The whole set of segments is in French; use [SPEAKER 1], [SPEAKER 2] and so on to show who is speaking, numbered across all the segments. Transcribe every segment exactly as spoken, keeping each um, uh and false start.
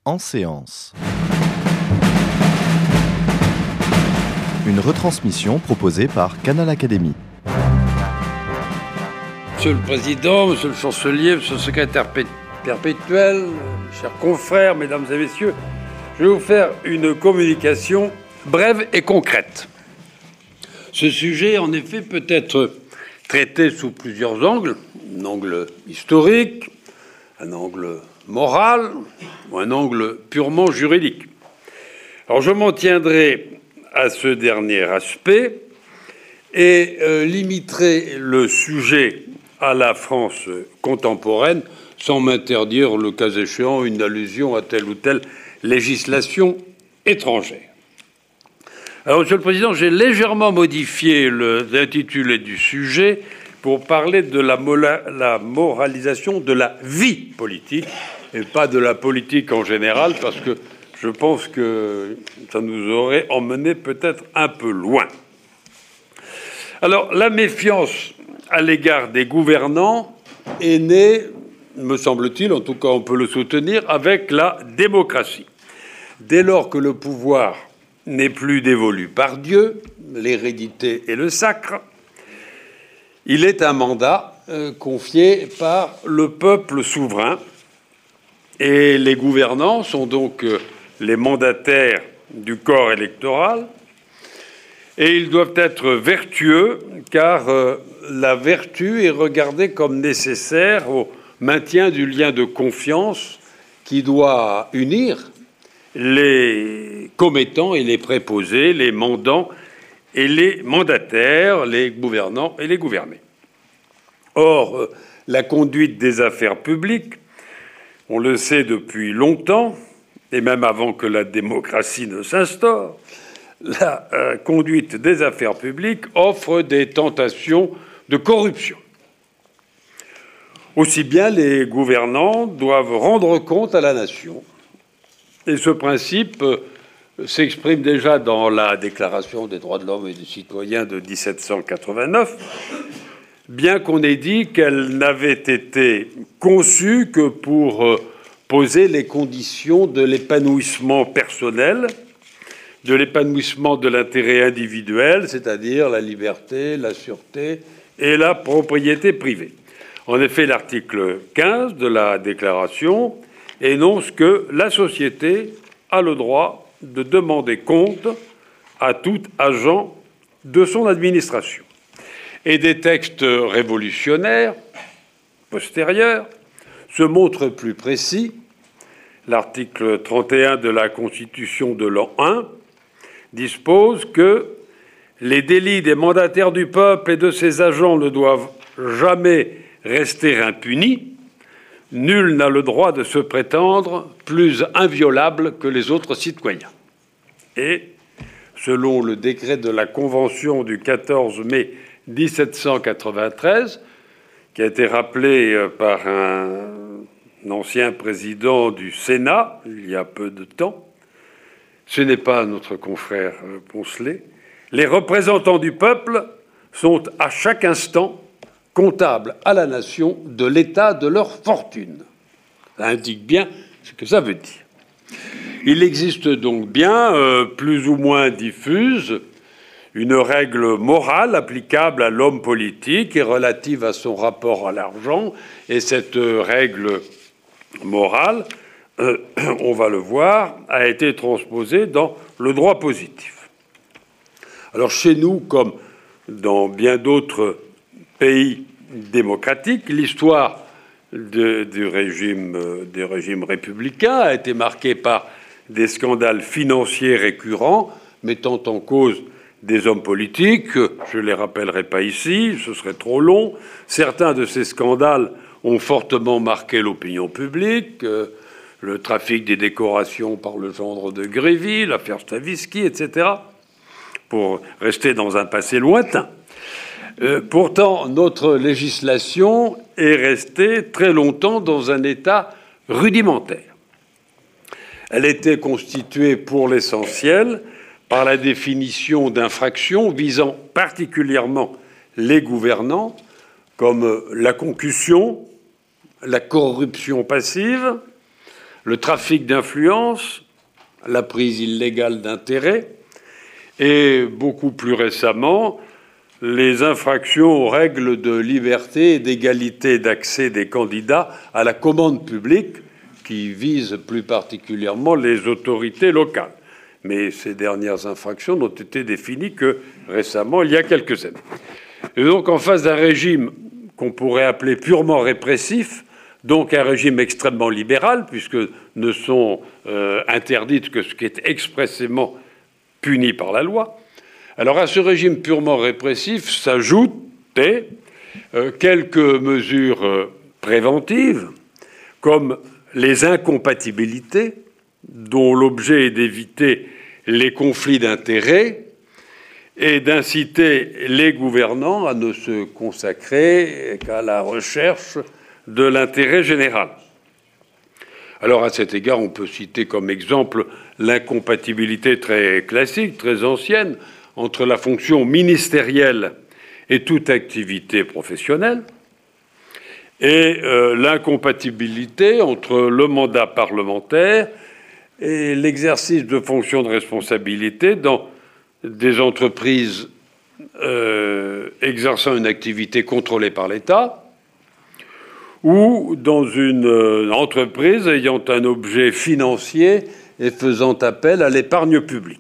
[SPEAKER 1] en séance. Une retransmission proposée par Canal Académie.
[SPEAKER 2] Monsieur le Président, Monsieur le Chancelier, Monsieur le Secrétaire perpétuel, chers confrères, Mesdames et Messieurs, je vais vous faire une communication brève et concrète. Ce sujet, en effet, peut être traité sous plusieurs angles, un angle historique, un angle moral ou un angle purement juridique. Alors je m'en tiendrai à ce dernier aspect et euh, limiterai le sujet à la France contemporaine sans m'interdire, le cas échéant, une allusion à telle ou telle législation étrangère. Alors, Monsieur le Président, j'ai légèrement modifié l'intitulé du sujet pour parler de la, la moralisation de la vie politique et pas de la politique en général, parce que je pense que ça nous aurait emmené peut-être un peu loin. Alors, la méfiance à l'égard des gouvernants est née, me semble-t-il, en tout cas on peut le soutenir, avec la démocratie. Dès lors que le pouvoir n'est plus dévolu par Dieu, l'hérédité et le sacre, il est un mandat euh, confié par le peuple souverain, et les gouvernants sont donc euh, les mandataires du corps électoral, et ils doivent être vertueux, car euh, la vertu est regardée comme nécessaire au maintien du lien de confiance qui doit unir les commettants et les préposés, les mandants et les mandataires, les gouvernants et les gouvernés. Or, la conduite des affaires publiques, on le sait depuis longtemps, et même avant que la démocratie ne s'instaure, la euh, conduite des affaires publiques offre des tentations de corruption. Aussi bien les gouvernants doivent rendre compte à la nation. Et ce principe s'exprime déjà dans la Déclaration des droits de l'homme et des citoyens de dix-sept cent quatre-vingt-neuf, bien qu'on ait dit qu'elle n'avait été conçue que pour poser les conditions de l'épanouissement personnel, de l'épanouissement de l'intérêt individuel, c'est-à-dire la liberté, la sûreté et la propriété privée. En effet, l'article quinze de la Déclaration énonce que la société a le droit de demander compte à tout agent de son administration. Et des textes révolutionnaires postérieurs se montrent plus précis. L'article trente et un de la Constitution de l'an un dispose que les délits des mandataires du peuple et de ses agents ne doivent jamais rester impunis. Nul n'a le droit de se prétendre plus inviolable que les autres citoyens. Et, selon le décret de la Convention du quatorze mai dix-sept cent quatre-vingt-treize, qui a été rappelé par un ancien président du Sénat il y a peu de temps, ce n'est pas notre confrère Poncelet, les représentants du peuple sont à chaque instant comptables à la nation de l'état de leur fortune. Ça indique bien ce que ça veut dire. Il existe donc bien, euh, plus ou moins diffuse, une règle morale applicable à l'homme politique et relative à son rapport à l'argent. Et cette règle morale, euh, on va le voir, a été transposée dans le droit positif. Alors chez nous, comme dans bien d'autres pays démocratiques, l'histoire de, du régime, euh, des régimes républicains a été marquée par des scandales financiers récurrents mettant en cause des hommes politiques. Je ne les rappellerai pas ici, ce serait trop long. Certains de ces scandales ont fortement marqué l'opinion publique. Euh, le trafic des décorations par le gendre de Grévy, l'affaire Stavisky, et cetera, pour rester dans un passé lointain. Euh, pourtant, notre législation est restée très longtemps dans un état rudimentaire. Elle était constituée pour l'essentiel par la définition d'infractions visant particulièrement les gouvernants, comme la concussion, la corruption passive, le trafic d'influence, la prise illégale d'intérêts et, beaucoup plus récemment, les infractions aux règles de liberté et d'égalité d'accès des candidats à la commande publique qui visent plus particulièrement les autorités locales. Mais ces dernières infractions n'ont été définies que récemment, il y a quelques années. Et donc, en face d'un régime qu'on pourrait appeler purement répressif, donc un régime extrêmement libéral, puisque ne sont euh, interdites que ce qui est expressément puni par la loi, alors à ce régime purement répressif s'ajoutaient euh, quelques mesures euh, préventives, comme les incompatibilités, dont l'objet est d'éviter les conflits d'intérêts et d'inciter les gouvernants à ne se consacrer qu'à la recherche de l'intérêt général. Alors à cet égard, on peut citer comme exemple l'incompatibilité très classique, très ancienne, entre la fonction ministérielle et toute activité professionnelle, et euh, l'incompatibilité entre le mandat parlementaire et l'exercice de fonctions de responsabilité dans des entreprises euh, exerçant une activité contrôlée par l'État ou dans une euh, entreprise ayant un objet financier et faisant appel à l'épargne publique.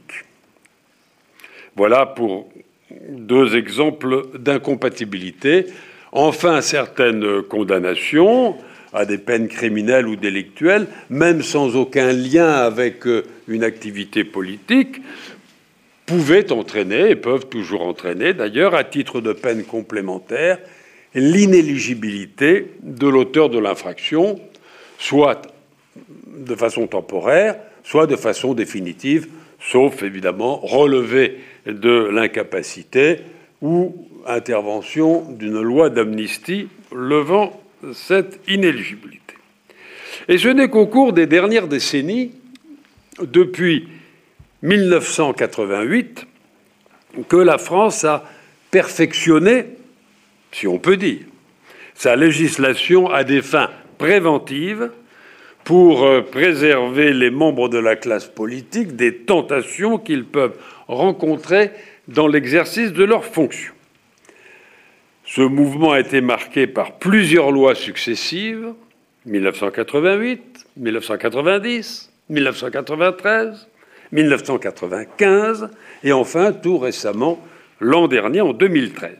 [SPEAKER 2] Voilà pour deux exemples d'incompatibilité. Enfin, certaines condamnations à des peines criminelles ou délictuelles, même sans aucun lien avec une activité politique, pouvaient entraîner, et peuvent toujours entraîner d'ailleurs, à titre de peine complémentaire, l'inéligibilité de l'auteur de l'infraction, soit de façon temporaire, soit de façon définitive, sauf évidemment relevé de l'incapacité ou intervention d'une loi d'amnistie levant cette inéligibilité. Et ce n'est qu'au cours des dernières décennies, depuis mille neuf cent quatre-vingt-huit, que la France a perfectionné, si on peut dire, sa législation à des fins préventives pour préserver les membres de la classe politique des tentations qu'ils peuvent rencontrer dans l'exercice de leurs fonctions. Ce mouvement a été marqué par plusieurs lois successives, mille neuf cent quatre-vingt-huit, mille neuf cent quatre-vingt-dix, mille neuf cent quatre-vingt-treize, mille neuf cent quatre-vingt-quinze et enfin, tout récemment, l'an dernier, en deux mille treize.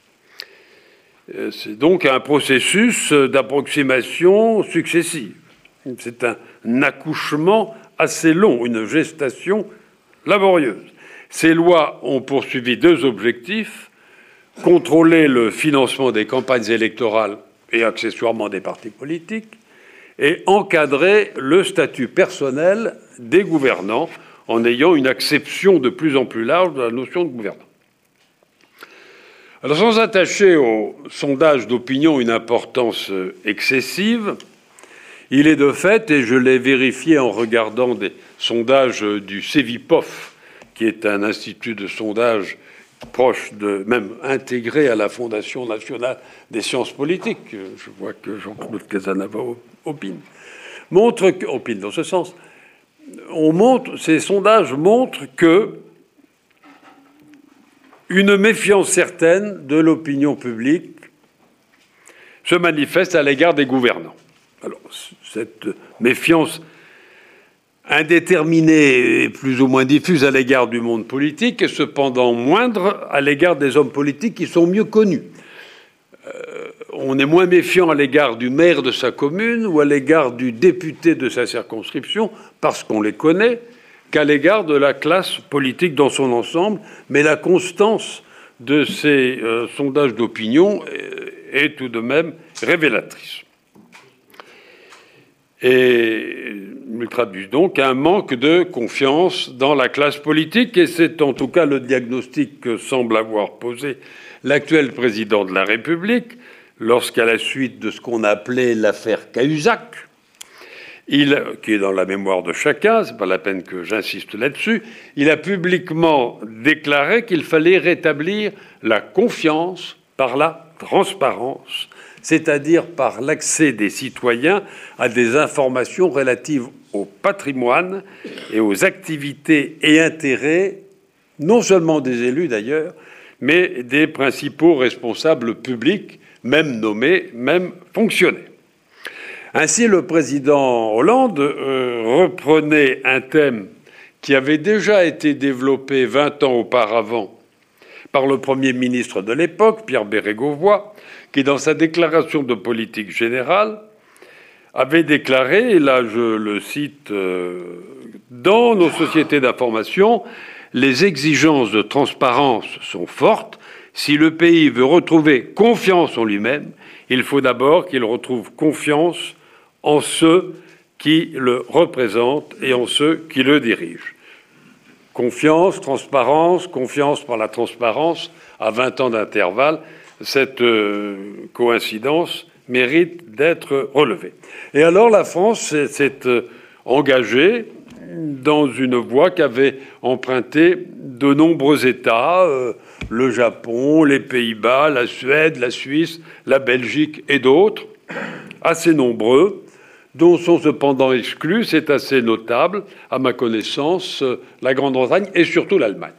[SPEAKER 2] C'est donc un processus d'approximation successive. C'est un accouchement assez long, une gestation laborieuse. Ces lois ont poursuivi deux objectifs: contrôler le financement des campagnes électorales et accessoirement des partis politiques, et encadrer le statut personnel des gouvernants en ayant une acception de plus en plus large de la notion de gouvernant. Alors, sans attacher au sondage d'opinion une importance excessive, il est de fait, et je l'ai vérifié en regardant des sondages du Cevipof, qui est un institut de sondage proche de, même intégré à la Fondation nationale des sciences politiques, je vois que Jean-Claude Casanova opine, montre que, opine dans ce sens, on montre, ces sondages montrent que une méfiance certaine de l'opinion publique se manifeste à l'égard des gouvernants. Alors, cette méfiance indéterminée et plus ou moins diffuse à l'égard du monde politique est cependant moindre à l'égard des hommes politiques qui sont mieux connus. Euh, on est moins méfiant à l'égard du maire de sa commune ou à l'égard du député de sa circonscription parce qu'on les connaît qu'à l'égard de la classe politique dans son ensemble, mais la constance de ces euh, sondages d'opinion est, est tout de même révélatrice. Et il traduit donc un manque de confiance dans la classe politique, et c'est en tout cas le diagnostic que semble avoir posé l'actuel président de la République lorsqu'à la suite de ce qu'on appelait l'affaire Cahuzac, il, qui est dans la mémoire de chacun, c'est pas la peine que j'insiste là-dessus, il a publiquement déclaré qu'il fallait rétablir la confiance par la transparence, c'est-à-dire par l'accès des citoyens à des informations relatives au patrimoine et aux activités et intérêts, non seulement des élus d'ailleurs, mais des principaux responsables publics, même nommés, même fonctionnaires. Ainsi, le président Hollande euh, reprenait un thème qui avait déjà été développé vingt ans auparavant par le Premier ministre de l'époque, Pierre Bérégovoy, qui, dans sa déclaration de politique générale, avait déclaré, et là je le cite, euh, « Dans nos sociétés d'information, les exigences de transparence sont fortes. Si le pays veut retrouver confiance en lui-même, il faut d'abord qu'il retrouve confiance en ceux qui le représentent et en ceux qui le dirigent. » Confiance, transparence, confiance par la transparence, à vingt ans d'intervalle, cette euh, coïncidence mérite d'être relevée. Et alors la France s'est euh, engagée dans une voie qu'avaient empruntée de nombreux États, euh, le Japon, les Pays-Bas, la Suède, la Suisse, la Belgique et d'autres, assez nombreux, dont sont cependant exclus, c'est assez notable, à ma connaissance, la Grande-Bretagne et surtout l'Allemagne.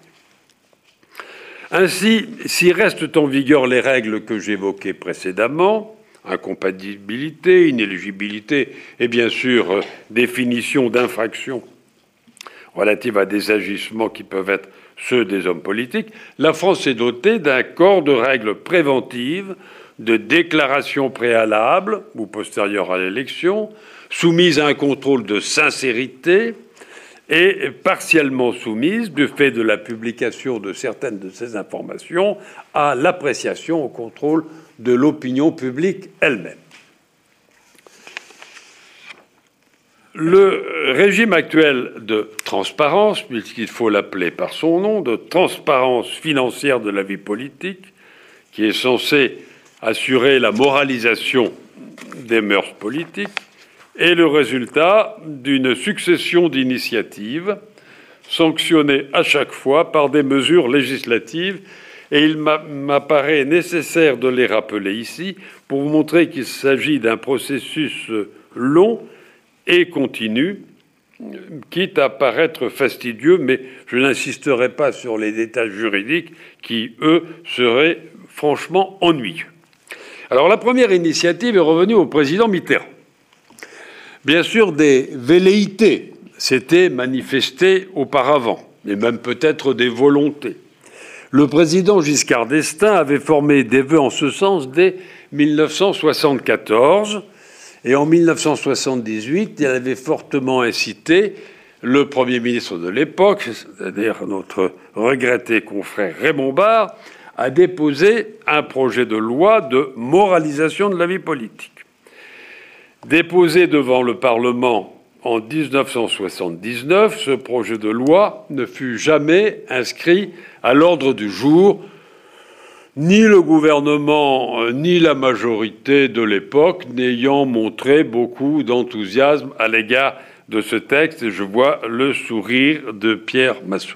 [SPEAKER 2] Ainsi, s'y restent en vigueur les règles que j'évoquais précédemment, incompatibilité, inéligibilité et bien sûr euh, définition d'infractions relatives à des agissements qui peuvent être ceux des hommes politiques, la France est dotée d'un corps de règles préventives, de déclarations préalables ou postérieures à l'élection, soumises à un contrôle de sincérité et partiellement soumises, du fait de la publication de certaines de ces informations, à l'appréciation, au contrôle de l'opinion publique elle-même. Le régime actuel de transparence, puisqu'il faut l'appeler par son nom, de transparence financière de la vie politique, qui est censé assurer la moralisation des mœurs politiques, est le résultat d'une succession d'initiatives sanctionnées à chaque fois par des mesures législatives, et il m'apparaît nécessaire de les rappeler ici pour vous montrer qu'il s'agit d'un processus long et continu, quitte à paraître fastidieux, mais je n'insisterai pas sur les détails juridiques qui, eux, seraient franchement ennuyeux. Alors la première initiative est revenue au président Mitterrand. Bien sûr, des velléités s'étaient manifestées auparavant, et même peut-être des volontés. Le président Giscard d'Estaing avait formé des vœux en ce sens dès mille neuf cent soixante-quatorze, et en mille neuf cent soixante-dix-huit, il avait fortement incité le Premier ministre de l'époque, c'est-à-dire notre regretté confrère Raymond Barre, à déposer un projet de loi de moralisation de la vie politique. Déposé devant le Parlement en mille neuf cent soixante-dix-neuf, ce projet de loi ne fut jamais inscrit à l'ordre du jour. Ni le gouvernement, ni la majorité de l'époque n'ayant montré beaucoup d'enthousiasme à l'égard de ce texte, et je vois le sourire de Pierre Massot.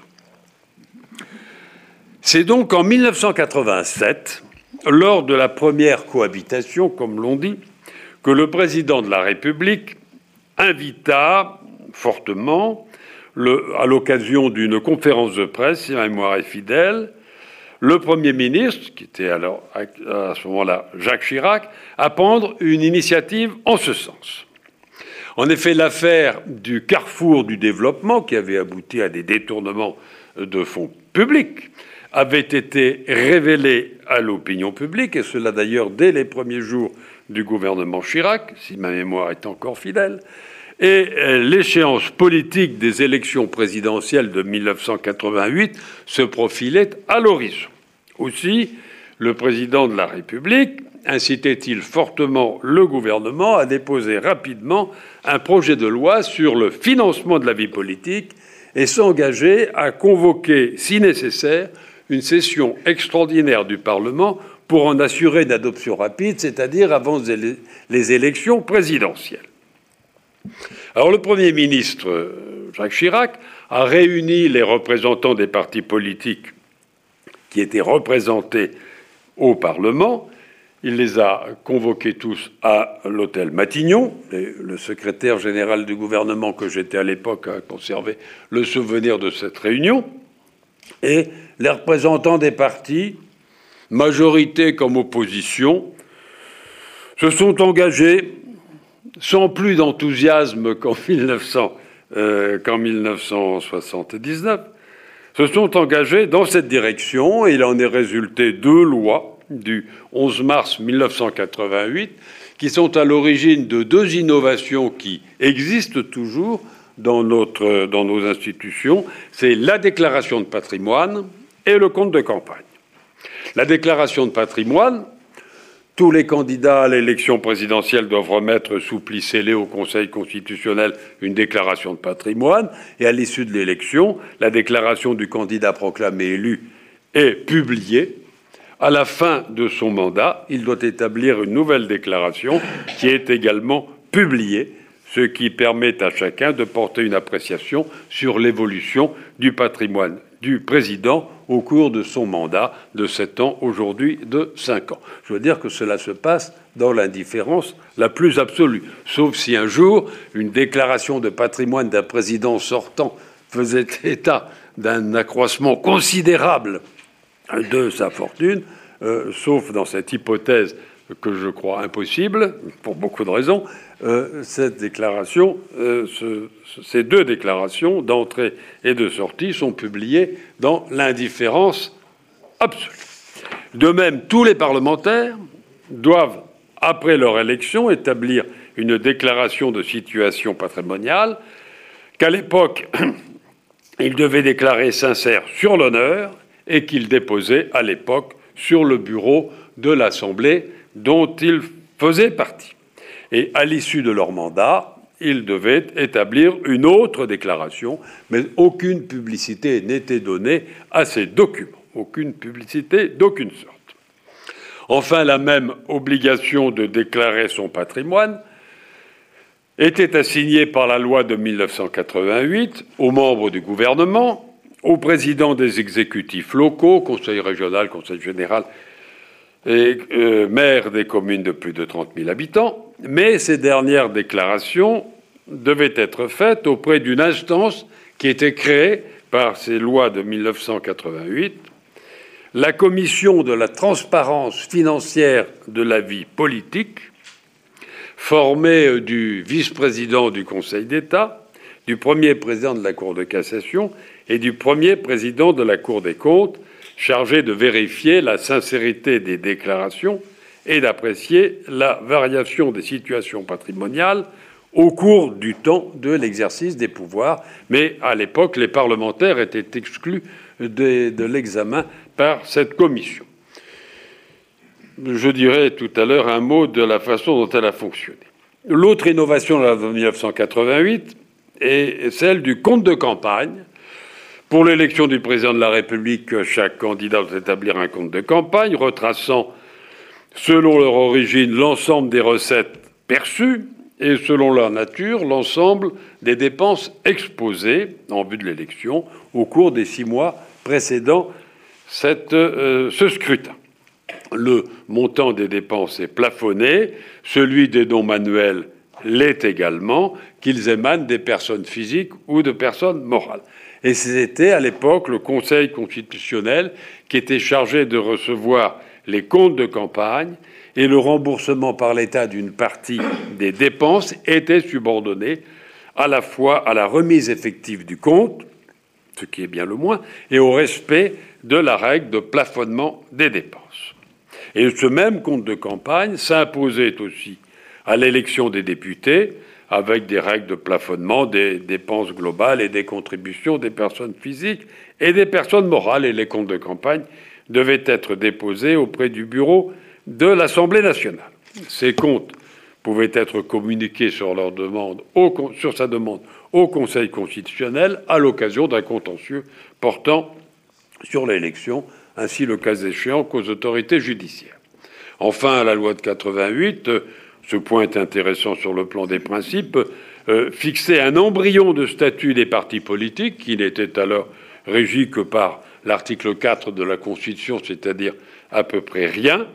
[SPEAKER 2] C'est donc en mille neuf cent quatre-vingt-sept, lors de la première cohabitation, comme l'on dit, que le président de la République invita fortement, le, à l'occasion d'une conférence de presse, si ma mémoire est fidèle, le Premier ministre, qui était alors à ce moment-là Jacques Chirac, à prendre une initiative en ce sens. En effet, l'affaire du carrefour du développement, qui avait abouti à des détournements de fonds publics, avait été révélée à l'opinion publique, et cela d'ailleurs dès les premiers jours du gouvernement Chirac, si ma mémoire est encore fidèle, et l'échéance politique des élections présidentielles de mille neuf cent quatre-vingt-huit se profilait à l'horizon. Aussi, le président de la République incitait-il fortement le gouvernement à déposer rapidement un projet de loi sur le financement de la vie politique et s'engager à convoquer, si nécessaire, une session extraordinaire du Parlement pour en assurer une adoption rapide, c'est-à-dire avant les élections présidentielles. Alors le Premier ministre, Jacques Chirac, a réuni les représentants des partis politiques qui étaient représentés au Parlement Il les a convoqués tous à l'hôtel Matignon. Et le secrétaire général du gouvernement que j'étais à l'époque a conservé le souvenir de cette réunion. Et les représentants des partis, majorité comme opposition, se sont engagés sans plus d'enthousiasme qu'en mille neuf cents, euh, qu'en mille neuf cent soixante-dix-neuf, se sont engagés dans cette direction, et il en est résulté deux lois du onze mars mille neuf cent quatre-vingt-huit qui sont à l'origine de deux innovations qui existent toujours dans, notre, dans nos institutions. C'est la déclaration de patrimoine et le compte de campagne. La déclaration de patrimoine, tous les candidats à l'élection présidentielle doivent remettre sous pli scellé au Conseil constitutionnel une déclaration de patrimoine, et à l'issue de l'élection, la déclaration du candidat proclamé élu est publiée. À la fin de son mandat, il doit établir une nouvelle déclaration qui est également publiée, ce qui permet à chacun de porter une appréciation sur l'évolution du patrimoine du président au cours de son mandat de sept ans, aujourd'hui de cinq ans. Je veux dire que cela se passe dans l'indifférence la plus absolue, sauf si un jour une déclaration de patrimoine d'un président sortant faisait état d'un accroissement considérable de sa fortune, euh, sauf dans cette hypothèse que je crois impossible, pour beaucoup de raisons. Euh, cette déclaration, euh, ce, ces deux déclarations d'entrée et de sortie sont publiées dans l'indifférence absolue. De même, tous les parlementaires doivent, après leur élection, établir une déclaration de situation patrimoniale qu'à l'époque, ils devaient déclarer sincère sur l'honneur et qu'ils déposaient à l'époque sur le bureau de l'Assemblée dont ils faisaient partie. Et à l'issue de leur mandat, ils devaient établir une autre déclaration, mais aucune publicité n'était donnée à ces documents, aucune publicité d'aucune sorte. Enfin, la même obligation de déclarer son patrimoine était assignée par la loi de mille neuf cent quatre-vingt-huit aux membres du gouvernement, aux présidents des exécutifs locaux, conseil régional, conseil général, et euh, maires des communes de plus de trente mille habitants, mais ces dernières déclarations devaient être faites auprès d'une instance qui était créée par ces lois de mille neuf cent quatre-vingt-huit, la Commission de la transparence financière de la vie politique, formée du vice-président du Conseil d'État, du premier président de la Cour de cassation et du premier président de la Cour des comptes, chargé de vérifier la sincérité des déclarations et d'apprécier la variation des situations patrimoniales au cours du temps de l'exercice des pouvoirs. Mais à l'époque, les parlementaires étaient exclus de, de l'examen par cette commission. Je dirai tout à l'heure un mot de la façon dont elle a fonctionné. L'autre innovation de la loi de mille neuf cent quatre-vingt-huit est celle du compte de campagne. Pour l'élection du président de la République, chaque candidat doit établir un compte de campagne retraçant, selon leur origine, l'ensemble des recettes perçues et, selon leur nature, l'ensemble des dépenses exposées en vue de l'élection au cours des six mois précédant cette, euh, ce scrutin. Le montant des dépenses est plafonné, celui des dons manuels l'est également, qu'ils émanent des personnes physiques ou de personnes morales. Et c'était à l'époque le Conseil constitutionnel qui était chargé de recevoir les comptes de campagne, et le remboursement par l'État d'une partie des dépenses était subordonné à la fois à la remise effective du compte, ce qui est bien le moins, et au respect de la règle de plafonnement des dépenses. Et ce même compte de campagne s'imposait aussi à l'élection des députés, avec des règles de plafonnement des dépenses globales et des contributions des personnes physiques et des personnes morales. Et les comptes de campagne devaient être déposés auprès du bureau de l'Assemblée nationale. Ces comptes pouvaient être communiqués sur, leur demande au, sur sa demande au Conseil constitutionnel à l'occasion d'un contentieux portant sur l'élection, ainsi le cas échéant qu'aux autorités judiciaires. Enfin, la loi de quatre-vingt-huit, ce point est intéressant sur le plan des principes, euh, fixait un embryon de statut des partis politiques qui n'était alors régi que par l'article quatre de la Constitution, c'est-à-dire à peu près rien,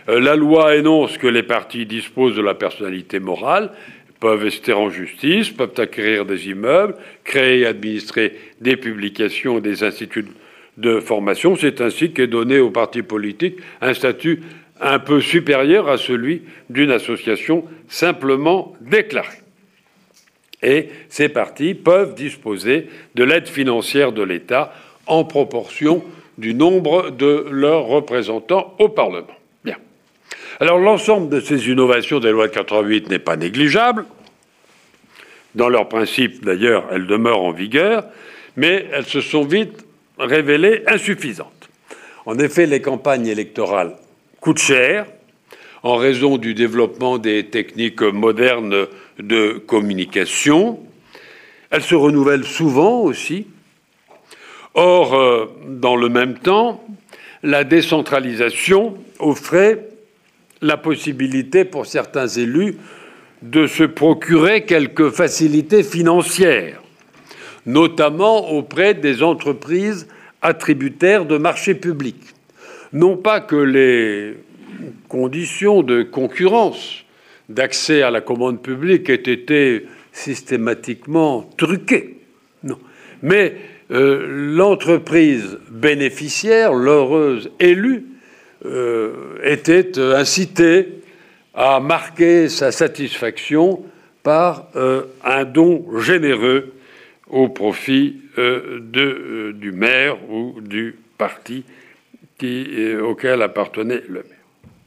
[SPEAKER 2] Euh, la loi énonce que les partis disposent de la personnalité morale, peuvent ester en justice, peuvent acquérir des immeubles, créer et administrer des publications et des instituts de formation. C'est ainsi qu'est donné aux partis politiques un statut un peu supérieur à celui d'une association simplement déclarée. Et ces partis peuvent disposer de l'aide financière de l'État en proportion du nombre de leurs représentants au Parlement. Bien. Alors l'ensemble de ces innovations des lois de quatre-vingt-huit n'est pas négligeable. Dans leurs principes, d'ailleurs, elles demeurent en vigueur, mais elles se sont vite révélées insuffisantes. En effet, les campagnes électorales coûtent cher en raison du développement des techniques modernes de communication. Elles se renouvellent souvent aussi. Or, euh, dans le même temps, la décentralisation offrait la possibilité pour certains élus de se procurer quelques facilités financières, notamment auprès des entreprises attributaires de marchés publics. Non pas que les conditions de concurrence, d'accès à la commande publique aient été systématiquement truquées, non. Mais euh, l'entreprise bénéficiaire, l'heureuse élue, euh, était incitée à marquer sa satisfaction par euh, un don généreux au profit euh, de, euh, du maire ou du parti qui, euh, auquel appartenait le maire.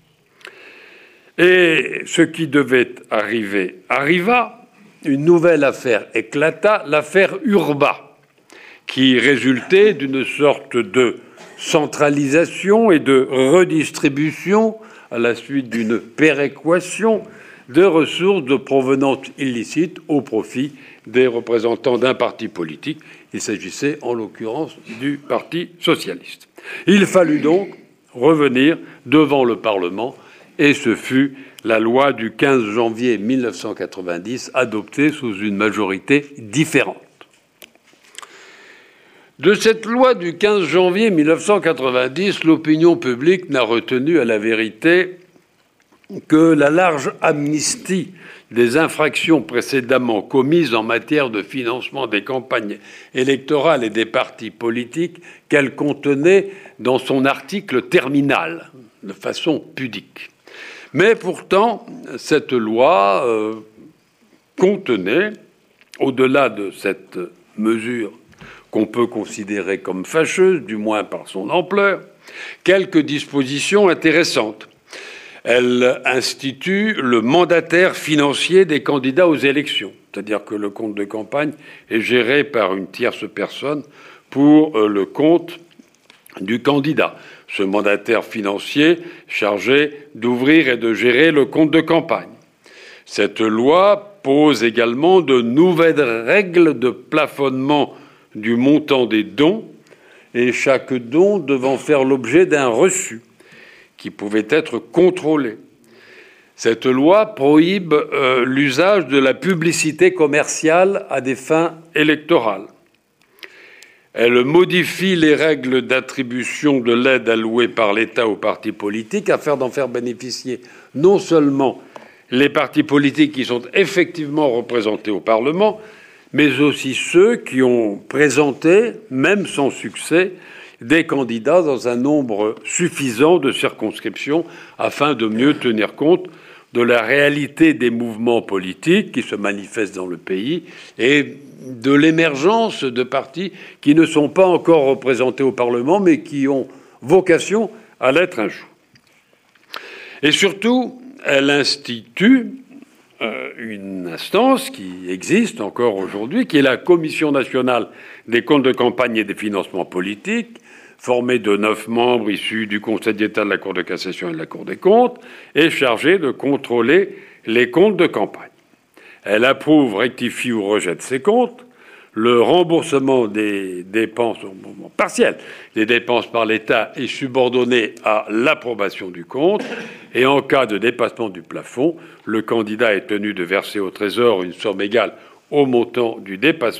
[SPEAKER 2] Et ce qui devait arriver arriva. Une nouvelle affaire éclata, l'affaire Urbain, qui résultait d'une sorte de centralisation et de redistribution à la suite d'une péréquation de ressources de provenance illicite au profit des représentants d'un parti politique. Il s'agissait en l'occurrence du Parti socialiste. Il fallut donc revenir devant le Parlement et ce fut la loi du quinze janvier mille neuf cent quatre-vingt-dix adoptée sous une majorité différente. De cette loi du quinze janvier mille neuf cent quatre-vingt-dix, l'opinion publique n'a retenu à la vérité que la large amnistie des infractions précédemment commises en matière de financement des campagnes électorales et des partis politiques qu'elle contenait dans son article terminal, de façon pudique. Mais pourtant, cette loi euh, contenait, au-delà de cette mesure qu'on peut considérer comme fâcheuse, du moins par son ampleur, quelques dispositions intéressantes. Elle institue le mandataire financier des candidats aux élections, c'est-à-dire que le compte de campagne est géré par une tierce personne pour euh, le compte du candidat. Ce mandataire financier chargé d'ouvrir et de gérer le compte de campagne. Cette loi pose également de nouvelles règles de plafonnement du montant des dons, et chaque don devant faire l'objet d'un reçu qui pouvait être contrôlé. Cette loi prohibe euh, l'usage de la publicité commerciale à des fins électorales. Elle modifie les règles d'attribution de l'aide allouée par l'État aux partis politiques afin d'en faire bénéficier non seulement les partis politiques qui sont effectivement représentés au Parlement, mais aussi ceux qui ont présenté, même sans succès, des candidats dans un nombre suffisant de circonscriptions afin de mieux tenir compte de la réalité des mouvements politiques qui se manifestent dans le pays et de l'émergence de partis qui ne sont pas encore représentés au Parlement, mais qui ont vocation à l'être un jour. Et surtout, elle institue euh, une instance qui existe encore aujourd'hui, qui est la Commission nationale des comptes de campagne et des financements politiques, formée de neuf membres issus du Conseil d'État, de la Cour de cassation et de la Cour des comptes, et chargée de contrôler les comptes de campagne. Elle approuve, rectifie ou rejette ces comptes, le remboursement des dépenses partielles, des dépenses par l'État est subordonné à l'approbation du compte, et en cas de dépassement du plafond, le candidat est tenu de verser au Trésor une somme égale au montant du dépassement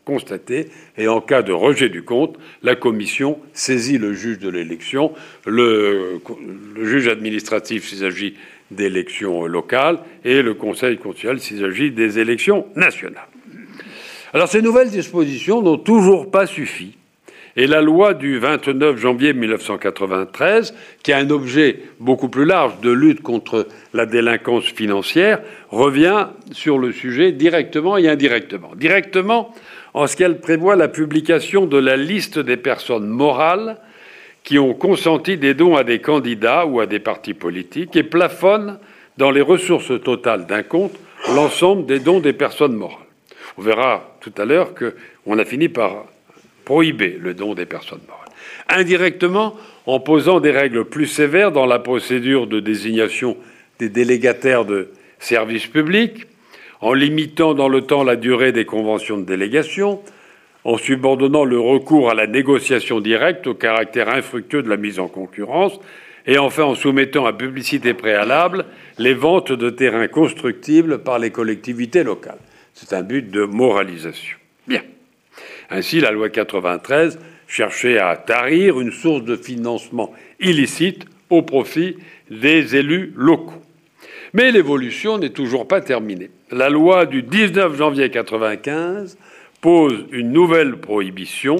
[SPEAKER 2] constaté, et en cas de rejet du compte, la commission saisit le juge de l'élection, le, le juge administratif s'il s'agit d'élections locales, et le Conseil constitutionnel s'il s'agit des élections nationales. Alors ces nouvelles dispositions n'ont toujours pas suffi, et la loi du vingt-neuf janvier mille neuf cent quatre-vingt-treize, qui a un objet beaucoup plus large de lutte contre la délinquance financière, revient sur le sujet directement et indirectement. Directement, en ce qu'elle prévoit la publication de la liste des personnes morales qui ont consenti des dons à des candidats ou à des partis politiques et plafonne dans les ressources totales d'un compte l'ensemble des dons des personnes morales. On verra tout à l'heure qu'on a fini par prohiber le don des personnes morales. Indirectement, en posant des règles plus sévères dans la procédure de désignation des délégataires de services publics, en limitant dans le temps la durée des conventions de délégation, en subordonnant le recours à la négociation directe au caractère infructueux de la mise en concurrence, et enfin en soumettant à publicité préalable les ventes de terrains constructibles par les collectivités locales. C'est un but de moralisation. Bien. Ainsi, la loi quatre-vingt-treize cherchait à tarir une source de financement illicite au profit des élus locaux. Mais l'évolution n'est toujours pas terminée. La loi du dix-neuf janvier quatre-vingt-quinze pose une nouvelle prohibition,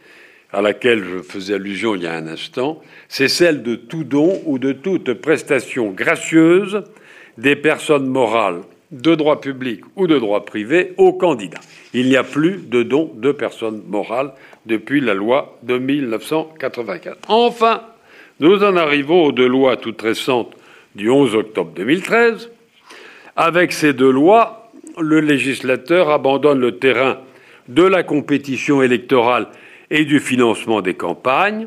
[SPEAKER 2] à laquelle je faisais allusion il y a un instant, c'est celle de tout don ou de toute prestation gracieuse des personnes morales de droit public ou de droit privé aux candidats. Il n'y a plus de don de personnes morales depuis la loi de mille neuf cent quatre-vingt-quatre. Enfin, nous en arrivons aux deux lois toutes récentes du onze octobre deux mille treize. Avec ces deux lois, le législateur abandonne le terrain de la compétition électorale et du financement des campagnes,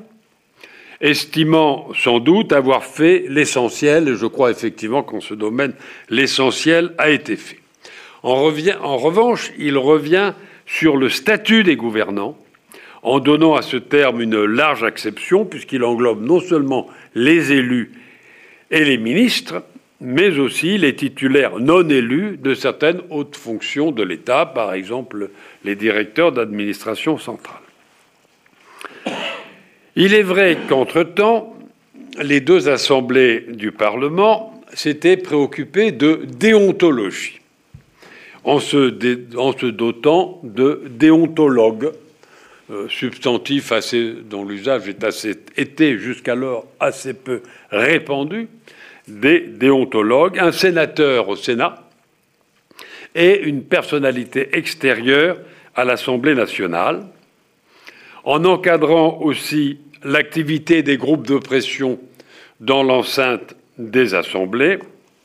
[SPEAKER 2] estimant sans doute avoir fait l'essentiel, et je crois effectivement qu'en ce domaine, l'essentiel a été fait. En, revient, en revanche, il revient sur le statut des gouvernants, en donnant à ce terme une large acception, puisqu'il englobe non seulement les élus et les ministres, mais aussi les titulaires non élus de certaines hautes fonctions de l'État, par exemple les directeurs d'administration centrale. Il est vrai qu'entre-temps, les deux assemblées du Parlement s'étaient préoccupées de déontologie, en se, dé, en se dotant de déontologues, euh, substantif assez, dont l'usage est assez, était jusqu'alors assez peu répandu, des déontologues, un sénateur au Sénat et une personnalité extérieure à l'Assemblée nationale, en encadrant aussi l'activité des groupes de pression dans l'enceinte des assemblées.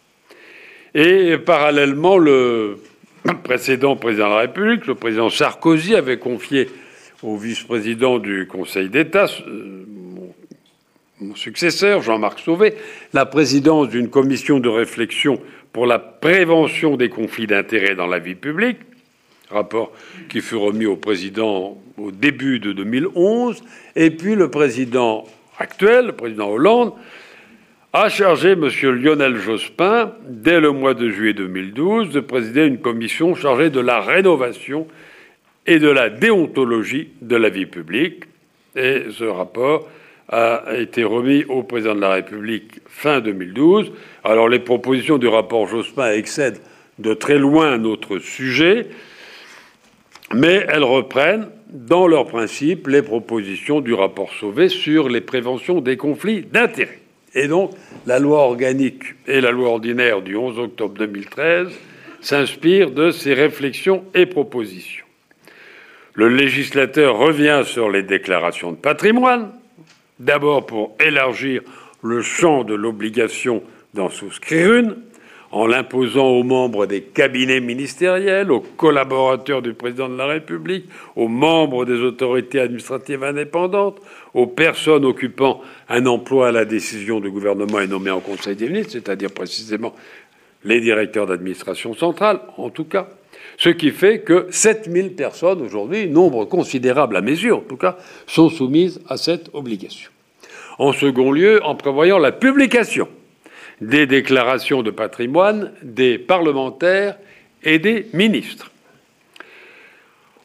[SPEAKER 2] Et parallèlement, le précédent président de la République, le président Sarkozy, avait confié au vice-président du Conseil d'État, mon, mon successeur, Jean-Marc Sauvé, la présidence d'une commission de réflexion pour la prévention des conflits d'intérêts dans la vie publique, rapport qui fut remis au président au début de deux mille onze, et puis le président actuel, le président Hollande, a chargé M. Lionel Jospin, dès le mois de juillet deux mille douze, de présider une commission chargée de la rénovation et de la déontologie de la vie publique. Et ce rapport a été remis au président de la République fin deux mille douze. Alors les propositions du rapport Jospin excèdent de très loin notre sujet, mais elles reprennent dans leurs principes les propositions du rapport Sauvé sur les préventions des conflits d'intérêts. Et donc, la loi organique et la loi ordinaire du onze octobre deux mille treize s'inspirent de ces réflexions et propositions. Le législateur revient sur les déclarations de patrimoine, d'abord pour élargir le champ de l'obligation d'en souscrire une, en l'imposant aux membres des cabinets ministériels, aux collaborateurs du président de la République, aux membres des autorités administratives indépendantes, aux personnes occupant un emploi à la décision du gouvernement et nommées en Conseil des ministres, c'est-à-dire précisément les directeurs d'administration centrale, en tout cas. Ce qui fait que sept mille personnes aujourd'hui, nombre considérable à mes yeux en tout cas, sont soumises à cette obligation. En second lieu, en prévoyant la publication des déclarations de patrimoine des parlementaires et des ministres.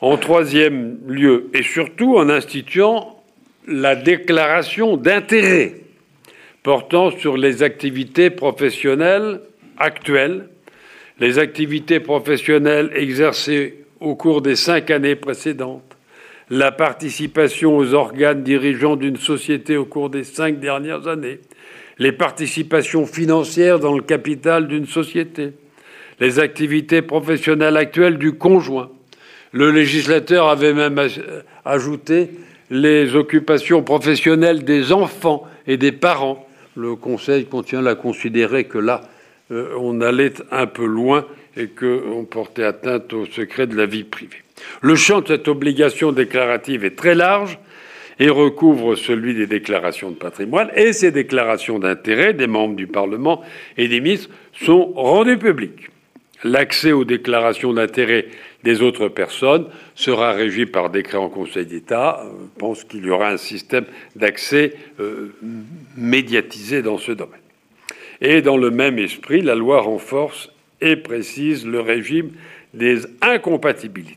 [SPEAKER 2] En troisième lieu, et surtout en instituant la déclaration d'intérêt portant sur les activités professionnelles actuelles, les activités professionnelles exercées au cours des cinq années précédentes, la participation aux organes dirigeants d'une société au cours des cinq dernières années, les participations financières dans le capital d'une société, les activités professionnelles actuelles du conjoint. Le législateur avait même ajouté les occupations professionnelles des enfants et des parents. Le Conseil continue à considérer que là, euh, on allait un peu loin et qu'on portait atteinte au secret de la vie privée. Le champ de cette obligation déclarative est très large et recouvre celui des déclarations de patrimoine, et ces déclarations d'intérêt des membres du Parlement et des ministres sont rendues publiques. L'accès aux déclarations d'intérêt des autres personnes sera régi par décret en Conseil d'État. Je pense qu'il y aura un système d'accès euh, médiatisé dans ce domaine. Et dans le même esprit, la loi renforce et précise le régime des incompatibilités.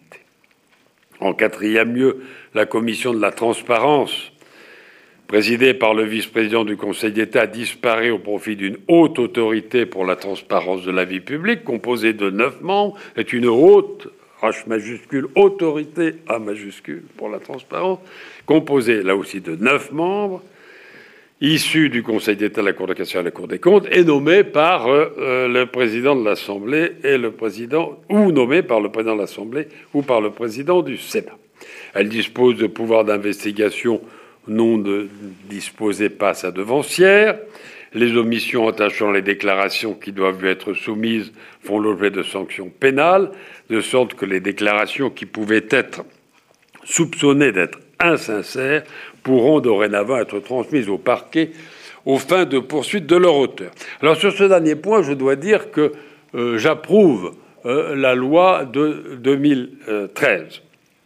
[SPEAKER 2] En quatrième lieu, la commission de la transparence, présidée par le vice-président du Conseil d'État, disparaît au profit d'une haute autorité pour la transparence de la vie publique, composée de neuf membres. C'est une haute, H majuscule, autorité, A majuscule, pour la transparence, composée là aussi de neuf membres, issus du Conseil d'État, la Cour de cassation et la Cour des comptes, et nommés par euh, le président de l'Assemblée et le président, ou nommés par le président de l'Assemblée ou par le président du Sénat. Elle dispose de pouvoirs d'investigation non de disposer pas sa devancière. Les omissions attachant les déclarations qui doivent lui être soumises font l'objet de sanctions pénales, de sorte que les déclarations qui pouvaient être soupçonnées d'être insincères pourront dorénavant être transmises au parquet aux fins de poursuite de leur auteur. Alors sur ce dernier point, je dois dire que euh, j'approuve euh, la loi de deux mille treize.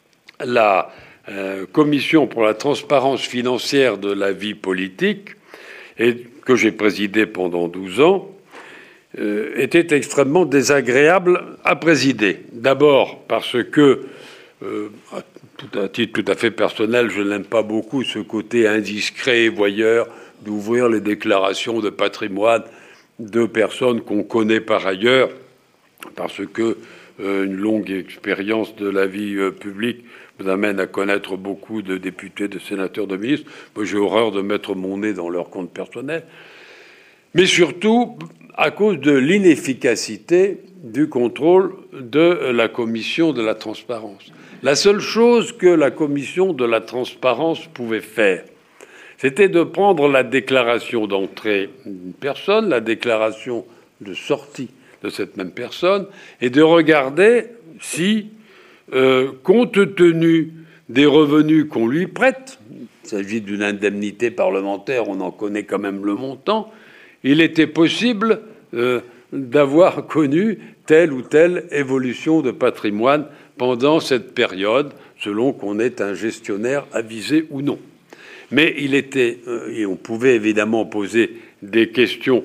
[SPEAKER 2] La euh, Commission pour la transparence financière de la vie politique, et que j'ai présidée pendant douze ans, euh, était extrêmement désagréable à présider. D'abord parce que, euh, à, tout, à titre tout à fait personnel, je n'aime pas beaucoup ce côté indiscret et voyeur d'ouvrir les déclarations de patrimoine de personnes qu'on connaît par ailleurs, parce que euh, une longue expérience de la vie euh, publique vous amène à connaître beaucoup de députés, de sénateurs, de ministres. Moi, j'ai horreur de mettre mon nez dans leur compte personnel. Mais surtout, à cause de l'inefficacité du contrôle de la commission de la transparence. La seule chose que la commission de la transparence pouvait faire, c'était de prendre la déclaration d'entrée d'une personne, la déclaration de sortie de cette même personne, et de regarder si, euh, compte tenu des revenus qu'on lui prête, il s'agit d'une indemnité parlementaire, on en connaît quand même le montant, il était possible euh, d'avoir connu telle ou telle évolution de patrimoine pendant cette période, selon qu'on est un gestionnaire avisé ou non. Mais il était, euh, et on pouvait évidemment poser des questions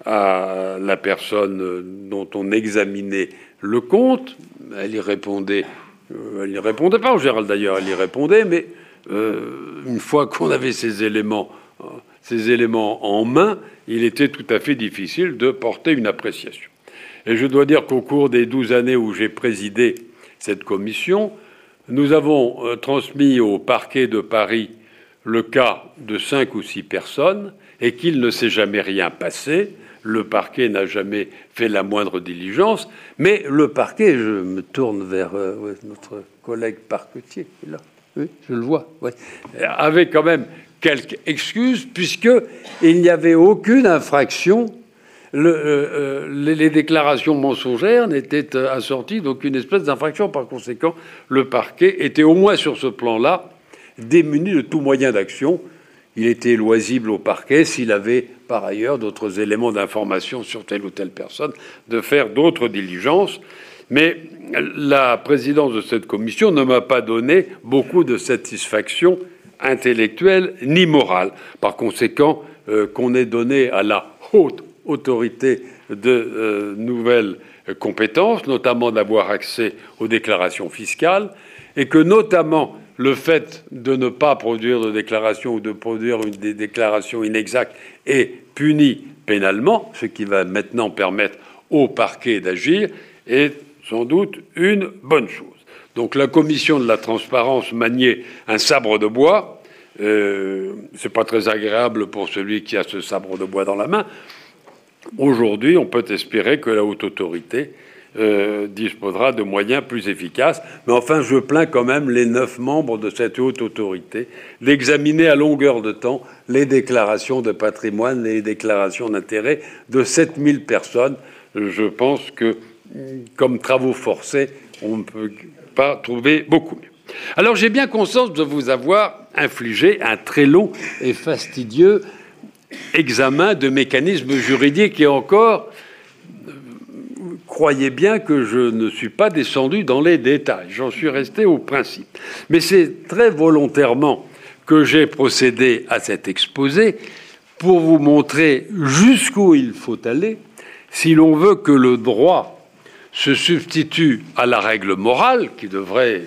[SPEAKER 2] à la personne dont on examinait le compte. Elle y répondait, euh, elle n'y répondait pas en général d'ailleurs, elle y répondait, mais euh, une fois qu'on avait ces éléments, euh, ces éléments en main, il était tout à fait difficile de porter une appréciation. Et je dois dire qu'au cours des douze années où j'ai présidé cette commission, nous avons euh, transmis au parquet de Paris le cas de cinq ou six personnes et qu'il ne s'est jamais rien passé. Le parquet n'a jamais fait la moindre diligence, mais le parquet, je me tourne vers euh, ouais, notre collègue parquetier, là, oui, je le vois, ouais, avait quand même quelques excuses, puisqu'il n'y avait aucune infraction. Le, euh, les, les déclarations mensongères n'étaient assorties d'aucune espèce d'infraction. Par conséquent, le parquet était au moins sur ce plan-là démuni de tout moyen d'action. Il était loisible au parquet, s'il avait par ailleurs d'autres éléments d'information sur telle ou telle personne, de faire d'autres diligences. Mais la présidence de cette commission ne m'a pas donné beaucoup de satisfaction intellectuelle ni morale. Par conséquent, euh, qu'on ait donné à la haute autorité de euh, nouvelles compétences, notamment d'avoir accès aux déclarations fiscales, et que notamment le fait de ne pas produire de déclaration ou de produire une des déclarations inexactes est puni pénalement, ce qui va maintenant permettre au parquet d'agir, est sans doute une bonne chose. Donc la commission de la transparence maniait un sabre de bois. Euh, c'est pas très agréable pour celui qui a ce sabre de bois dans la main. Aujourd'hui, on peut espérer que la haute autorité Euh, disposera de moyens plus efficaces. Mais enfin, je plains quand même les neuf membres de cette haute autorité d'examiner à longueur de temps les déclarations de patrimoine et les déclarations d'intérêt de sept mille personnes. Je pense que, comme travaux forcés, on ne peut pas trouver beaucoup mieux. Alors, j'ai bien conscience de vous avoir infligé un très long et fastidieux examen de mécanismes juridiques et encore... Croyez bien que je ne suis pas descendu dans les détails, j'en suis resté au principe. Mais c'est très volontairement que j'ai procédé à cet exposé pour vous montrer jusqu'où il faut aller si l'on veut que le droit se substitue à la règle morale qui devrait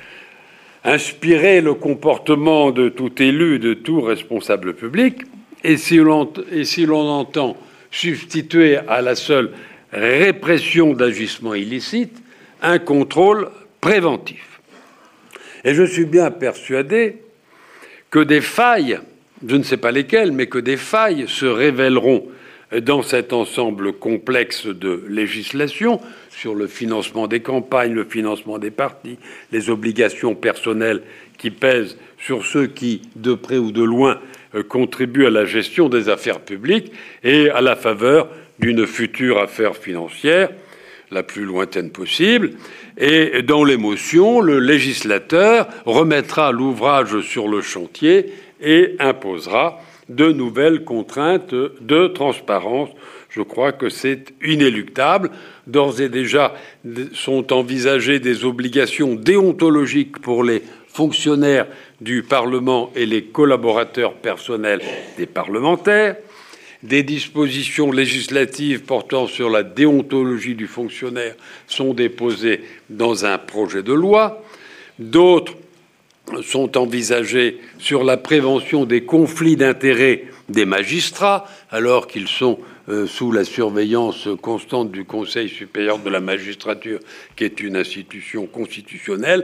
[SPEAKER 2] inspirer le comportement de tout élu, de tout responsable public, et si l'on, et si l'on entend substituer à la seule répression d'agissements illicites, un contrôle préventif. Et je suis bien persuadé que des failles, je ne sais pas lesquelles, mais que des failles se révéleront dans cet ensemble complexe de législation sur le financement des campagnes, le financement des partis, les obligations personnelles qui pèsent sur ceux qui, de près ou de loin, contribuent à la gestion des affaires publiques et à la faveur d'une future affaire financière, la plus lointaine possible. Et dans l'émotion, le législateur remettra l'ouvrage sur le chantier et imposera de nouvelles contraintes de transparence. Je crois que c'est inéluctable. D'ores et déjà sont envisagées des obligations déontologiques pour les fonctionnaires du Parlement et les collaborateurs personnels des parlementaires. Des dispositions législatives portant sur la déontologie du fonctionnaire sont déposées dans un projet de loi. D'autres sont envisagées sur la prévention des conflits d'intérêts des magistrats, alors qu'ils sont euh, sous la surveillance constante du Conseil supérieur de la magistrature, qui est une institution constitutionnelle.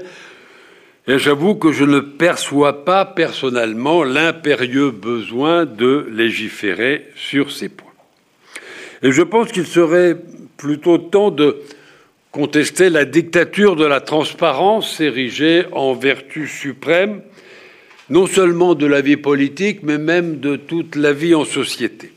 [SPEAKER 2] Et j'avoue que je ne perçois pas personnellement l'impérieux besoin de légiférer sur ces points. Et je pense qu'il serait plutôt temps de contester la dictature de la transparence érigée en vertu suprême, non seulement de la vie politique, mais même de toute la vie en société.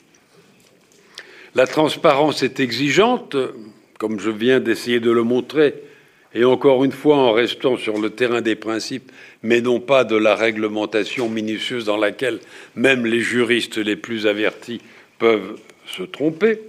[SPEAKER 2] La transparence est exigeante, comme je viens d'essayer de le montrer, et encore une fois en restant sur le terrain des principes, mais non pas de la réglementation minutieuse dans laquelle même les juristes les plus avertis peuvent se tromper.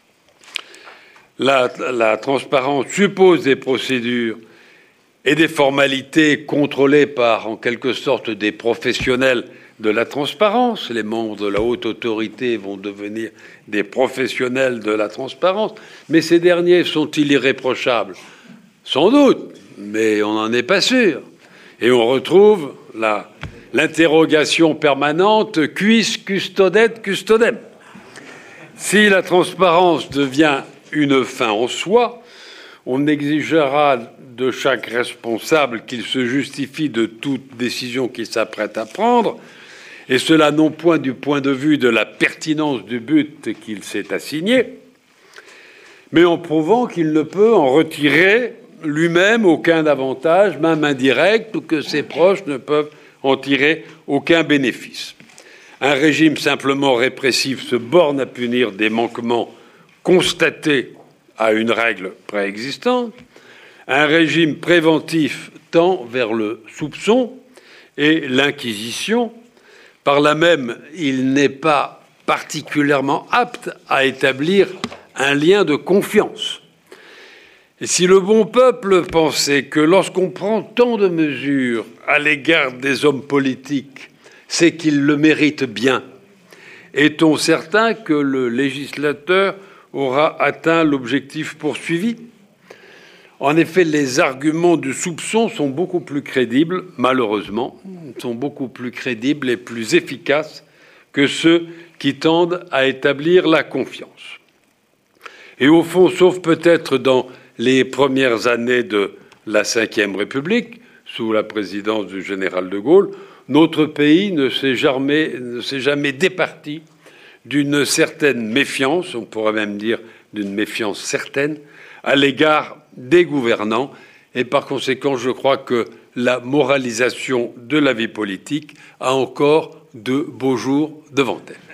[SPEAKER 2] La, la transparence suppose des procédures et des formalités contrôlées par, en quelque sorte, des professionnels de la transparence. Les membres de la haute autorité vont devenir des professionnels de la transparence, mais ces derniers sont-ils irréprochables ? Sans doute, mais on n'en est pas sûr. Et on retrouve la, l'interrogation permanente « quis custodet custodem ». Si la transparence devient une fin en soi, on exigera de chaque responsable qu'il se justifie de toute décision qu'il s'apprête à prendre, et cela non point du point de vue de la pertinence du but qu'il s'est assigné, mais en prouvant qu'il ne peut en retirer lui-même aucun avantage, même indirect, ou que ses proches ne peuvent en tirer aucun bénéfice. Un régime simplement répressif se borne à punir des manquements constatés à une règle préexistante. Un régime préventif tend vers le soupçon et l'inquisition. Par là même, il n'est pas particulièrement apte à établir un lien de confiance. Et si le bon peuple pensait que lorsqu'on prend tant de mesures à l'égard des hommes politiques, c'est qu'ils le méritent bien, est-on certain que le législateur aura atteint l'objectif poursuivi ? En effet, les arguments du soupçon sont beaucoup plus crédibles, malheureusement, sont beaucoup plus crédibles et plus efficaces que ceux qui tendent à établir la confiance. Et au fond, sauf peut-être dans les premières années de la Cinquième République, sous la présidence du général de Gaulle, notre pays ne s'est jamais, ne s'est jamais départi d'une certaine méfiance, on pourrait même dire d'une méfiance certaine, à l'égard des gouvernants. Et par conséquent, je crois que la moralisation de la vie politique a encore de beaux jours devant elle.